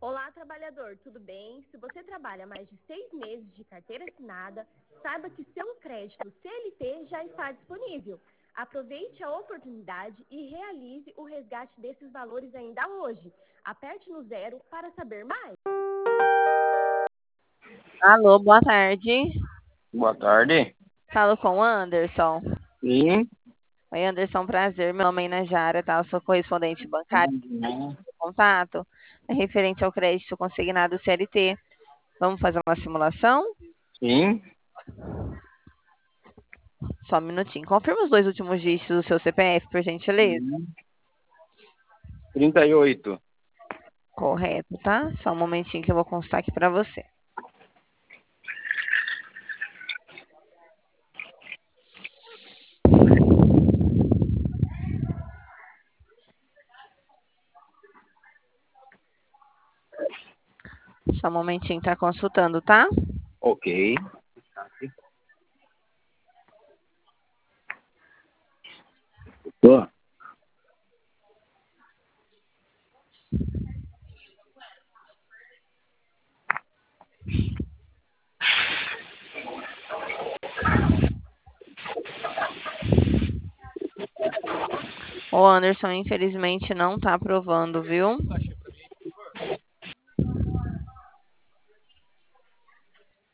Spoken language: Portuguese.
Olá, trabalhador, tudo bem? Se você trabalha mais de 6 meses de carteira assinada, saiba que seu crédito CLT já está disponível. Aproveite a oportunidade e realize o resgate desses valores ainda hoje. Aperte no 0 para saber mais. Alô, boa tarde. Boa tarde. Falo com o Anderson. Sim. Oi, Anderson, prazer. Meu nome é Inajara, tá? Eu sou correspondente bancário. Contato é referente ao crédito consignado CLT. Vamos fazer uma simulação? Sim. Só um minutinho. Confirma os 2 últimos dígitos do seu CPF, por gentileza. 38. Correto, tá? Só um momentinho que eu vou constar aqui para você. Só um momentinho, tá consultando, tá? Ok. Tô. O Anderson, infelizmente, não tá aprovando, viu?